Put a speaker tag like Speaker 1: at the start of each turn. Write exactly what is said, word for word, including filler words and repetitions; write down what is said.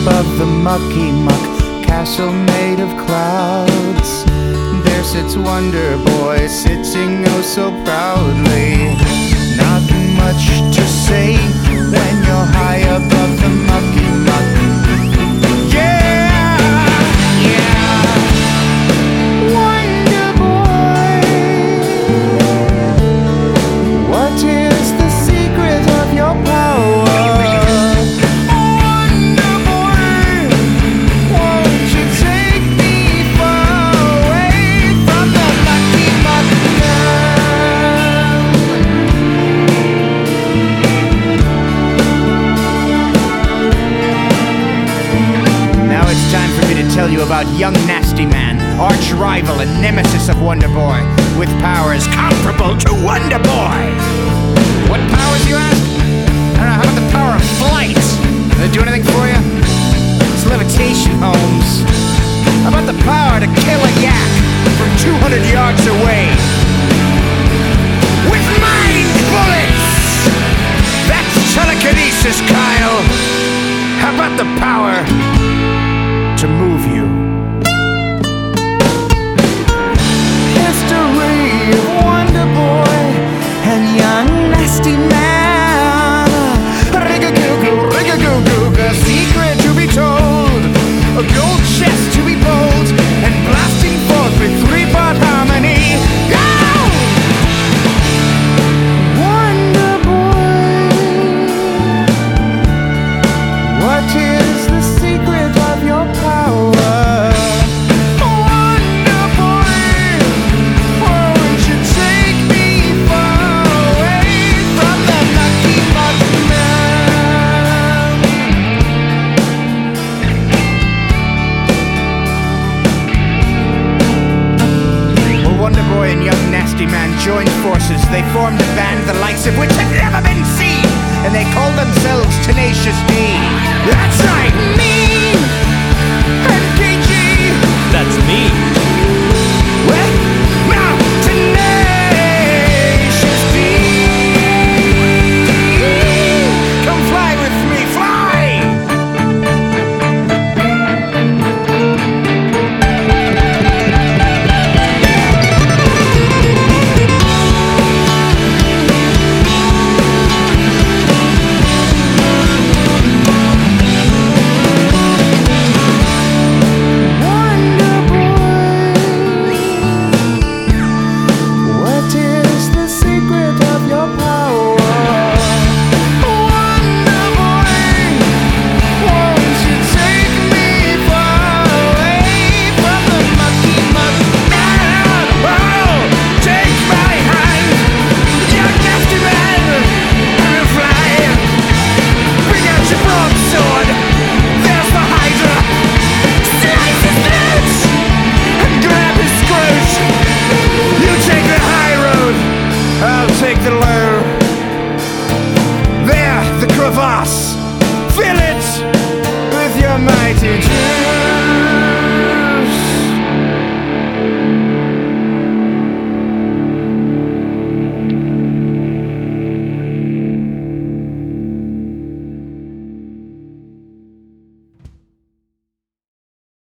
Speaker 1: above the mucky muck castle made of clouds, there sits Wonder Boy, sitting oh so proudly. Not much to say when you're high above the mucky muck. Yeah, yeah, Wonder Boy, what is the secret of your power? Tell you about young Nasty Man, arch rival and nemesis of Wonder Boy, with powers comparable to Wonder Boy. What powers, you ask? I don't know, how about the power of flight? Does it do anything for you? It's levitation, Holmes. How about the power to kill a yak from two hundred yards away? With mind bullets! That's telekinesis, Kyle! How about the power to move you? History of Wonder Boy and young Nasty Man. Rig-a-goo-goo, rig-a-goo-goo, a secret to be told, a gold chest to be bold, and blasting forth with three-part harmony. Go! Wonder Boy, what is the secret of your power? Wonder Boy, won't you take me far away from the mucky muck man? Well, Wonder Boy and young Nasty Man joined forces. They formed a band the likes of which had never been seen, and they called themselves Tenacious D. That's right, me and K G.
Speaker 2: That's me.
Speaker 1: Well, now Tenacious D. Come fly with me, fly! Take the low. There, the crevasse. Fill it with your mighty dream.